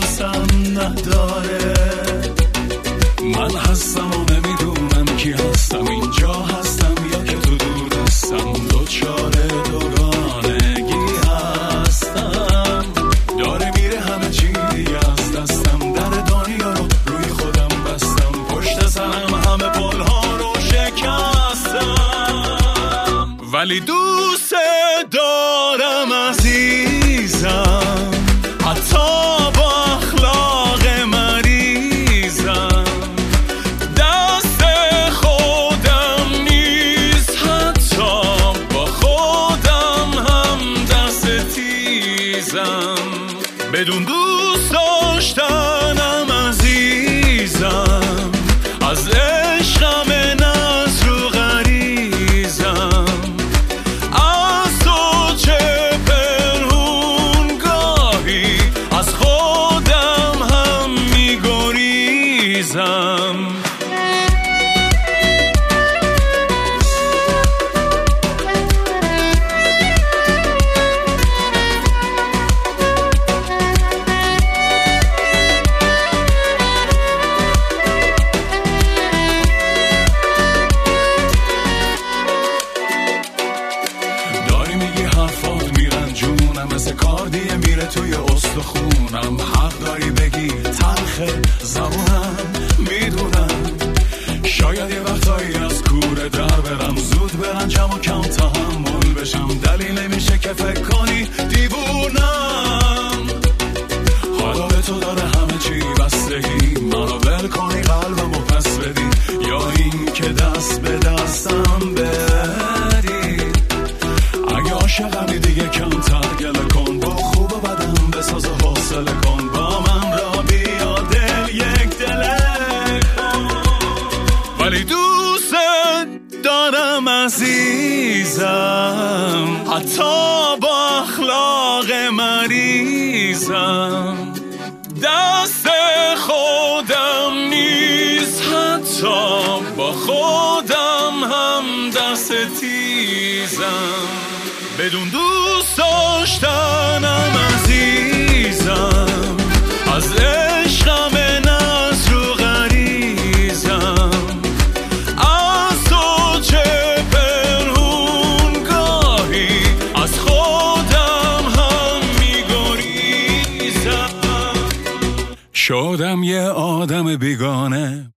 احساسم نداره. من هستم و نمیدونم کی هستم، اینجا هستم یا که تو دور هستم، دوچاره دوگانگی هستم. داره میره همه چی دیگه از دستم، در دنیا رو روی خودم بستم، پشت سرم همه پلها رو شکستم. ولی دوست دارم عزیزم، حتی با اخلاق مریضم. دست خودم نیست، حتی با خودم هم دست تیزم. بدون دوست داشتنم عزیزم، از عشقم ناز رو غریزم. از تو چه پنهون گاهی، از خودم هم میگریزم. مثل کاردیه میره توی استخونم، حق داری بگی تلخ زبونم، میدونم شاید یه وقتایی از کوره در برم، زود برنجم و کم تحمل بشم. دلیل نمیشه که فکر کنی دیوونم، حالا به تو داره همه چی بستگی، منو ول کنی قلبمو پس بدی، یا این که دست به دستم بدی. اگه عاشقمی دیگه کمتر گله کن، با خوب و بدم بساز و حوصله کن، با من را بیا دل یک دله کن. ولی دوست دارم عزیزم، حتی با اخلاق مریضم. دست خودم نیست، حتی با خودم هم دست تیزم. بدون دوست داشتنم عزیزم، از عشقم ناز رو غریزم. از تو چه پنهون گاهی، از خودم هم میگریزم. شدم یه آدم بیگانه،